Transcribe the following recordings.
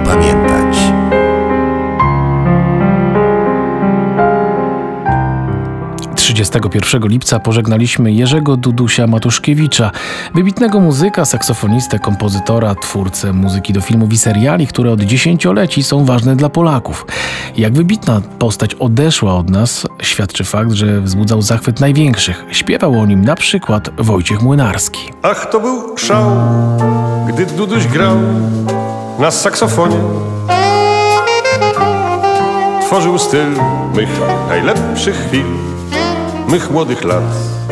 pamiętać. ...31 lipca pożegnaliśmy Jerzego Dudusia Matuszkiewicza, wybitnego muzyka, saksofonistę, kompozytora, twórcę muzyki do filmów i seriali, które od dziesięcioleci są ważne dla Polaków. Jak wybitna postać odeszła od nas, świadczy fakt, że wzbudzał zachwyt największych. Śpiewał o nim na przykład Wojciech Młynarski. Ach, to był szał, gdy Duduś grał na saksofonie. Tworzył styl mych najlepszych chwil, mych młodych lat.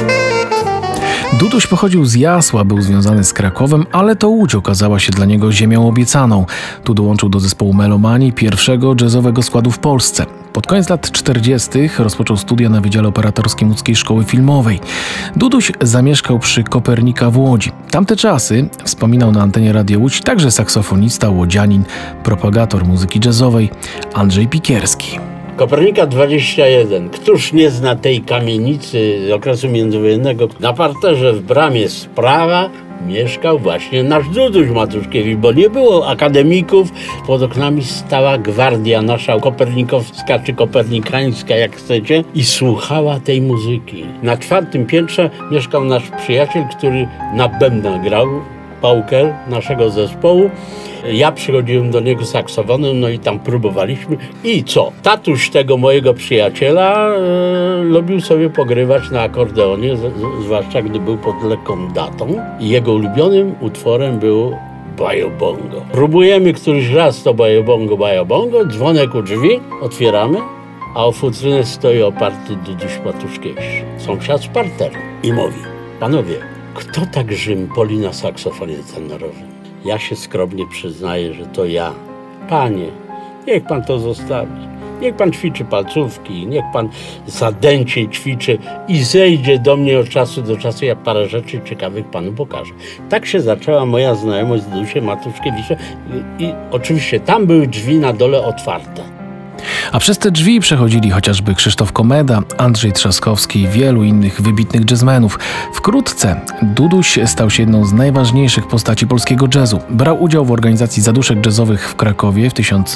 Duduś pochodził z Jasła, był związany z Krakowem, ale to Łódź okazała się dla niego ziemią obiecaną. Tu dołączył do zespołu Melomanii, pierwszego jazzowego składu w Polsce. Pod koniec lat 40. rozpoczął studia na Wydziale Operatorskim Łódzkiej Szkoły Filmowej. Duduś zamieszkał przy Kopernika w Łodzi. Tamte czasy wspominał na antenie Radia Łódź także saksofonista, łodzianin, propagator muzyki jazzowej Andrzej Pikierski. Kopernika 21. Któż nie zna tej kamienicy z okresu międzywojennego? Na parterze w bramie Sprawa mieszkał właśnie nasz Duduś Matuszkiewicz, bo nie było akademików. Pod oknami stała gwardia nasza kopernikowska czy kopernikańska, jak chcecie, i słuchała tej muzyki. Na 4. piętrze mieszkał nasz przyjaciel, który na bębnach grał, Pauker naszego zespołu. Ja przychodziłem do niego saksofonem, no i tam próbowaliśmy. I co? Tatuś tego mojego przyjaciela lubił sobie pogrywać na akordeonie, zwłaszcza gdy był pod lekką datą. I jego ulubionym utworem był Bajobongo. Próbujemy któryś raz to Bajobongo, dzwonek u drzwi, otwieramy, a o futrynę stoi oparty Duduś Matuszkiewicz, sąsiad z parteru. I mówi: panowie, kto tak rzym-poli na saksofonie tenorowym? Ja się skromnie przyznaję, że to ja. Panie, niech pan to zostawi. Niech pan ćwiczy palcówki, niech pan zadęcie ćwiczy i zejdzie do mnie od czasu do czasu, ja parę rzeczy ciekawych panu pokażę. Tak się zaczęła moja znajomość z Dudusiem Matuszkiewiczem i oczywiście tam były drzwi na dole otwarte. A przez te drzwi przechodzili chociażby Krzysztof Komeda, Andrzej Trzaskowski i wielu innych wybitnych jazzmenów. Wkrótce Duduś stał się jedną z najważniejszych postaci polskiego jazzu. Brał udział w organizacji zaduszek jazzowych w Krakowie w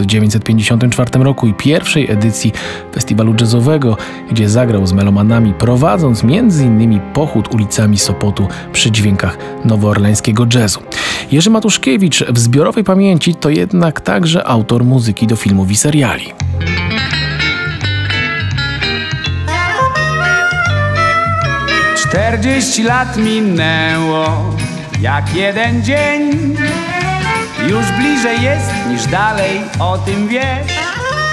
1954 roku i pierwszej edycji festiwalu jazzowego, gdzie zagrał z melomanami, prowadząc m.in. pochód ulicami Sopotu przy dźwiękach nowoorleańskiego jazzu. Jerzy Matuszkiewicz w zbiorowej pamięci to jednak także autor muzyki do filmów i seriali. 40 lat minęło jak jeden dzień. Już bliżej jest niż dalej, o tym wiesz.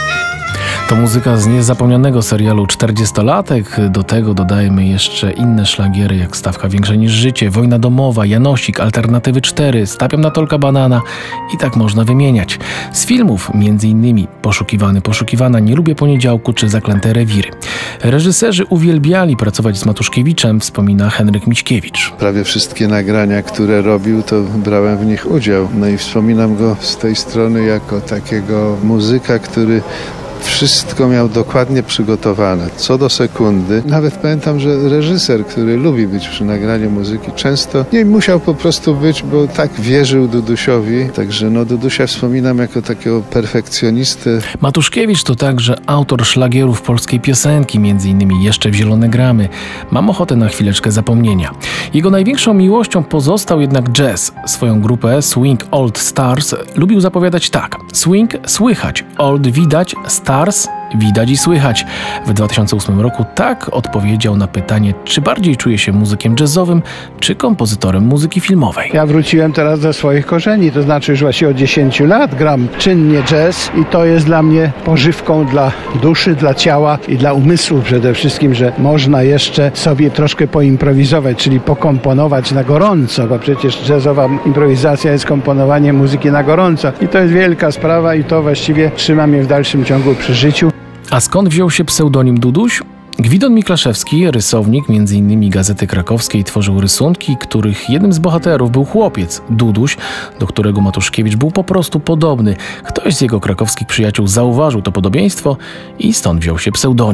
To muzyka z niezapomnianego serialu 40-latek. Do tego dodajmy jeszcze inne szlagiery jak Stawka większa niż życie, Wojna domowa, Janosik, Alternatywy 4, Stawiam na Tolka banana i tak można wymieniać. Z filmów m.in. Poszukiwany, poszukiwana, Nie lubię poniedziałku czy Zaklęte rewiry. Reżyserzy uwielbiali pracować z Matuszkiewiczem, wspomina Henryk Mićkiewicz. Prawie wszystkie nagrania, które robił, to brałem w nich udział. No i wspominam go z tej strony jako takiego muzyka, który wszystko miał dokładnie przygotowane, co do sekundy. Nawet pamiętam, że reżyser, który lubi być przy nagraniu muzyki, często nie musiał po prostu być, bo tak wierzył Dudusiowi. Także Dudusia wspominam jako takiego perfekcjonistę. Matuszkiewicz to także autor szlagierów polskiej piosenki, m.in. Jeszcze w zielone gramy, Mam ochotę na chwileczkę zapomnienia. Jego największą miłością pozostał jednak jazz. Swoją grupę Swing Old Stars lubił zapowiadać tak: swing słychać, old widać, Stars widać i słychać. W 2008 roku tak odpowiedział na pytanie, czy bardziej czuje się muzykiem jazzowym, czy kompozytorem muzyki filmowej. Ja wróciłem teraz do swoich korzeni, to znaczy już właśnie od 10 lat gram czynnie jazz i to jest dla mnie pożywką dla duszy, dla ciała i dla umysłu przede wszystkim, że można jeszcze sobie troszkę poimprowizować, czyli pokomponować na gorąco, bo przecież jazzowa improwizacja jest komponowanie muzyki na gorąco i to jest wielka sprawa i to właściwie trzyma mnie w dalszym ciągu przy życiu. A skąd wziął się pseudonim Duduś? Gwidon Miklaszewski, rysownik m.in. Gazety Krakowskiej, tworzył rysunki, których jednym z bohaterów był chłopiec, Duduś, do którego Matuszkiewicz był po prostu podobny. Ktoś z jego krakowskich przyjaciół zauważył to podobieństwo i stąd wziął się pseudonim.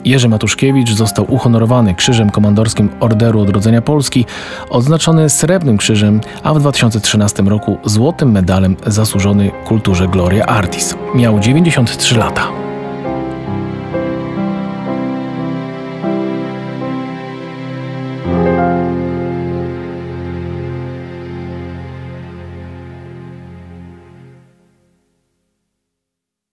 Jerzy Matuszkiewicz został uhonorowany Krzyżem Komandorskim Orderu Odrodzenia Polski, odznaczony Srebrnym Krzyżem, a w 2013 roku Złotym Medalem Zasłużony Kulturze Gloria Artis. Miał 93 lata.